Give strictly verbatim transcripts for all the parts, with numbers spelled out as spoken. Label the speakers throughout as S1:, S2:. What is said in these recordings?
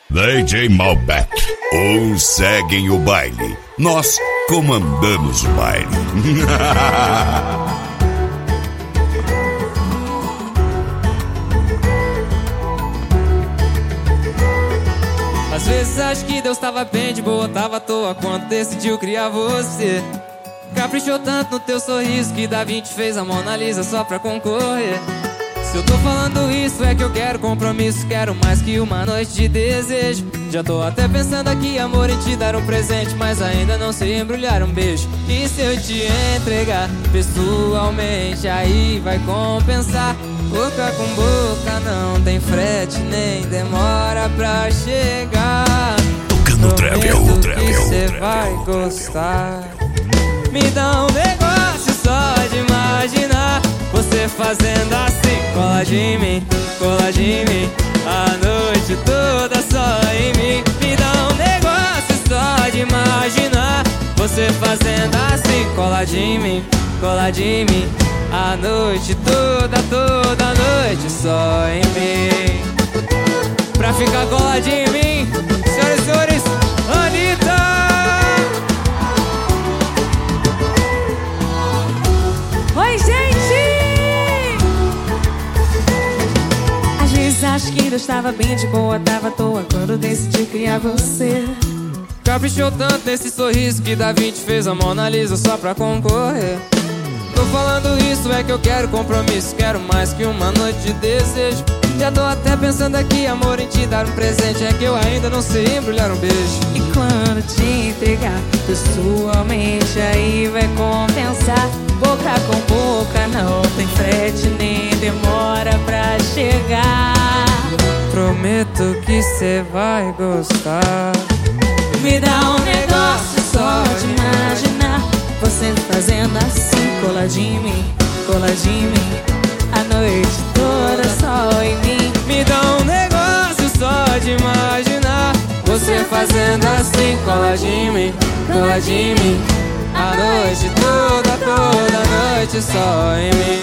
S1: D J Malbec. Uns seguem o baile, nós comandamos o baile.
S2: Às vezes acho que Deus tava bem de boa, tava à toa quando decidiu criar você. Caprichou tanto no teu sorriso que Da Vinci fez a Mona Lisa só pra concorrer. Se eu tô falando isso é que eu quero compromisso, quero mais que uma noite de desejo. Já tô até pensando aqui, amor, em te dar um presente, mas ainda não sei embrulhar um beijo. E se eu te entregar pessoalmente, aí vai compensar. Boca com boca não tem frete, nem demora pra chegar.
S1: Tocando Travel,
S2: Prometo
S1: Travel,
S2: que cê
S1: Travel,
S2: vai
S1: Travel.
S2: gostar. Me dá um negócio só de imaginar você fazendo assim. Cola de mim, cola de mim, a noite toda só em mim. Me dá um negócio só de imaginar você fazendo assim. Cola de mim, cola de mim, a noite toda, toda noite só em mim. Pra ficar coladinho em mim, senhoras e senhores, Anitta!
S3: Oi, gente! Às vezes acho que Deus tava bem de boa, tava à toa quando decidiu criar você.
S2: Caprichou tanto nesse sorriso que Da Vinci fez a Mona Lisa só pra concorrer. Tô falando isso é que eu quero compromisso, quero mais que uma noite de desejo. Já tô até pensando aqui, amor, em te dar um presente, é que eu ainda não sei embrulhar um beijo.
S3: E quando te entregar pessoalmente, aí vai compensar. Boca com boca não tem frete, nem demora pra chegar.
S2: Prometo que cê vai gostar.
S3: Me dá um negócio só de imaginar você fazendo assim. Coladinho em mim, coladinho em mim, a noite toda só em mim.
S2: Me dá um negócio só de imaginar você fazendo assim. Coladinho em mim, coladinho em mim, a noite toda, toda noite só em mim.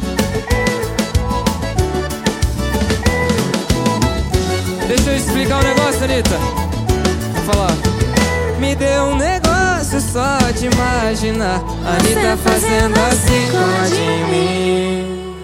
S2: Deixa eu explicar um negócio, Anitta. Vou falar. Me deu um negócio só de imaginar Anitta fazendo assim, coladinho em mim.